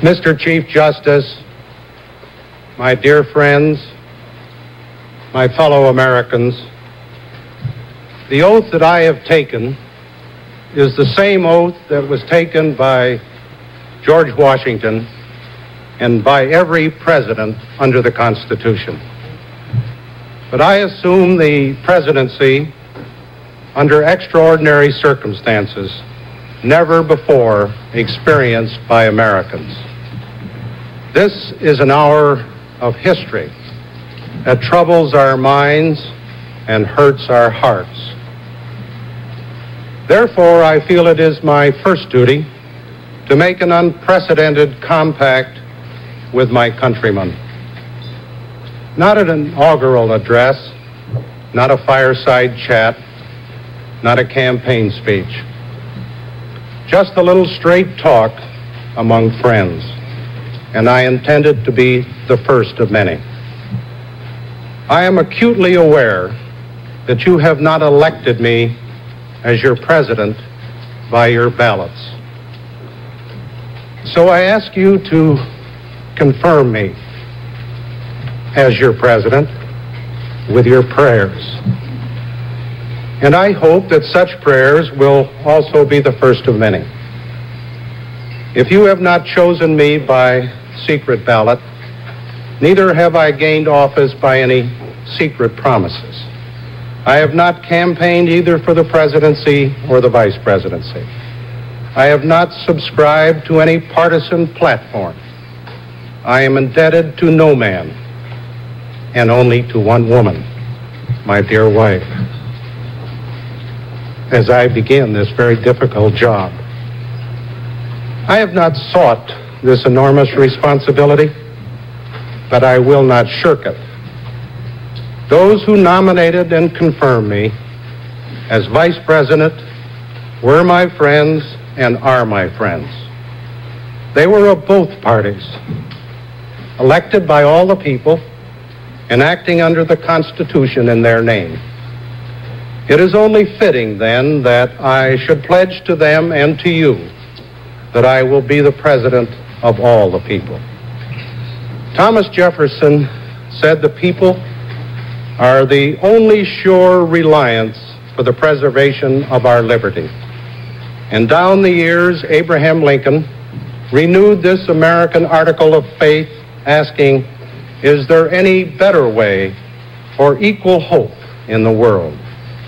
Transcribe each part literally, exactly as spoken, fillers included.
Mister Chief Justice, my dear friends, my fellow Americans, the oath that I have taken is the same oath that was taken by George Washington and by every president under the Constitution. But I assume the presidency under extraordinary circumstances never before experienced by Americans. This is an hour of history that troubles our minds and hurts our hearts. Therefore, I feel it is my first duty to make an unprecedented compact with my countrymen. Not an inaugural address, not a fireside chat, not a campaign speech. Just a little straight talk among friends, and I intended to be the first of many. I am acutely aware that you have not elected me as your president by your ballots. So I ask you to confirm me as your president with your prayers. And I hope that such prayers will also be the first of many. If you have not chosen me by secret ballot, neither have I gained office by any secret promises. I have not campaigned either for the presidency or the vice presidency. I have not subscribed to any partisan platform. I am indebted to no man, and only to one woman, my dear wife, as I begin this very difficult job. I have not sought this enormous responsibility, but I will not shirk it. Those who nominated and confirmed me as vice president were my friends and are my friends. They were of both parties, elected by all the people and acting under the Constitution in their name. It is only fitting, then, that I should pledge to them and to you that I will be the president of all the people. Thomas Jefferson said the people are the only sure reliance for the preservation of our liberty. And down the years, Abraham Lincoln renewed this American article of faith, asking, is there any better way or equal hope in the world?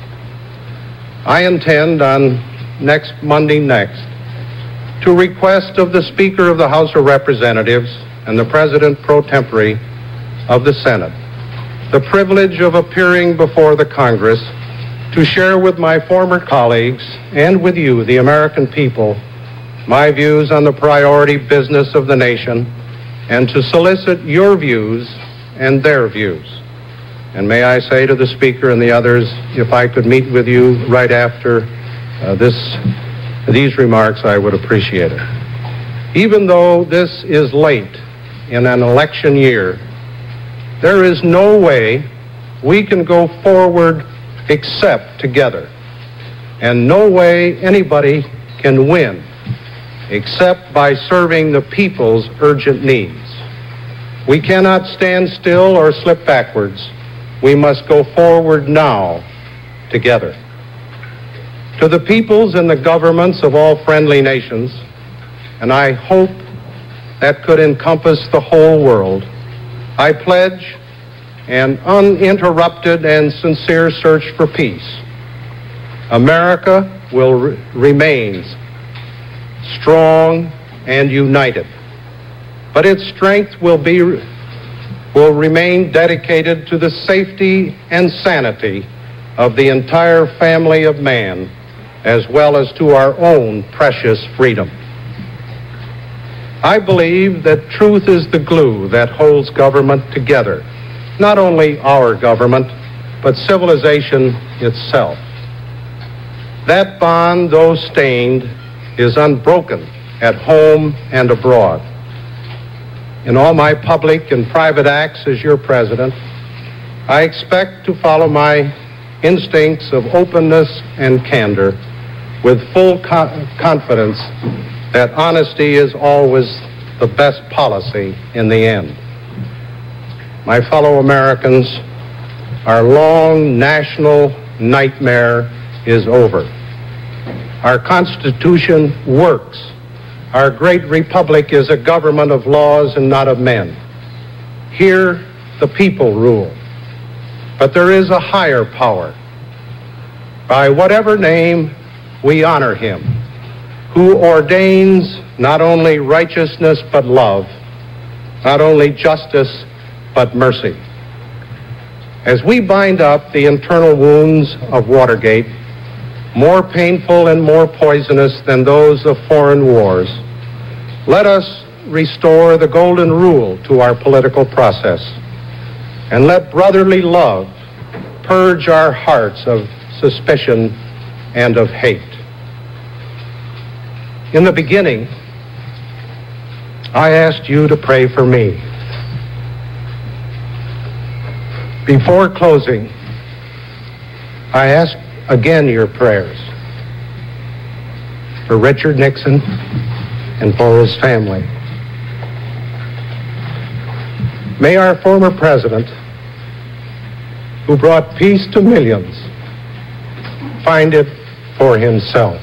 I intend on next Monday next to request of the Speaker of the House of Representatives and the President pro tempore of the Senate the privilege of appearing before the Congress to share with my former colleagues and with you, the American people, my views on the priority business of the nation, and to solicit your views and their views. And may I say to the Speaker and the others, if I could meet with you right after uh, this, these remarks, I would appreciate it. Even though this is late in an election year, there is no way we can go forward except together, and no way anybody can win except by serving the people's urgent needs. We cannot stand still or slip backwards. We must go forward now together. To the peoples and the governments of all friendly nations, and I hope that could encompass the whole world, I pledge an uninterrupted and sincere search for peace. America will re- remain strong and united, but its strength will be will remain dedicated to the safety and sanity of the entire family of man, as well as to our own precious freedom. I believe that truth is the glue that holds government together, not only our government, but civilization itself. That bond, though stained, is unbroken at home and abroad. In all my public and private acts as your president, I expect to follow my instincts of openness and candor with full co- confidence that honesty is always the best policy in the end. My fellow Americans, our long national nightmare is over. Our Constitution works. Our great republic is a government of laws and not of men. Here, the people rule. But there is a higher power. By whatever name, we honor him, who ordains not only righteousness but love, not only justice but mercy. As we bind up the internal wounds of Watergate, more painful and more poisonous than those of foreign wars, let us restore the golden rule to our political process, and let brotherly love purge our hearts of suspicion and of hate. In the beginning, I asked you to pray for me. Before closing, I ask again your prayers for Richard Nixon and for his family. May our former president, who brought peace to millions, find it for himself.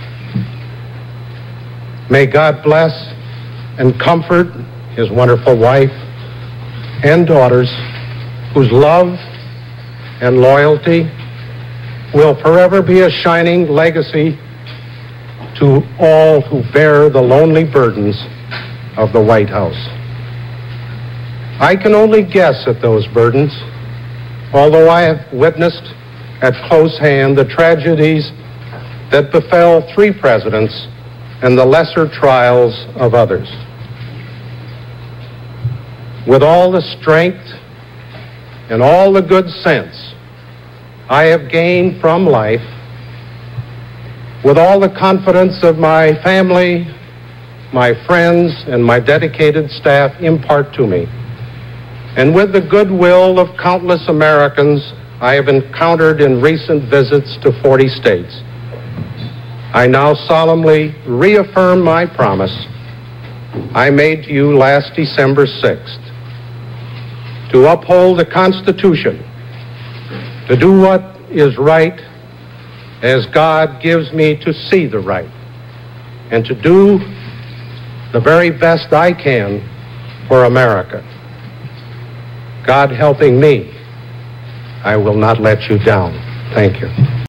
May God bless and comfort his wonderful wife and daughters, whose love and loyalty will forever be a shining legacy to all who bear the lonely burdens of the White House. I can only guess at those burdens, although I have witnessed at close hand the tragedies that befell three presidents and the lesser trials of others. With all the strength and all the good sense I have gained from life, with all the confidence of my family, my friends, and my dedicated staff impart to me, and with the goodwill of countless Americans I have encountered in recent visits to forty states, I now solemnly reaffirm my promise I made to you last December sixth to uphold the Constitution, to do what is right as God gives me to see the right, and to do the very best I can for America. God helping me, I will not let you down. Thank you.